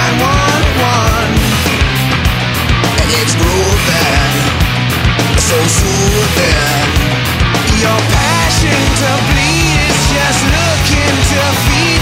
911. It's grooving, so soothing. Your passion to bleed is just looking to feed.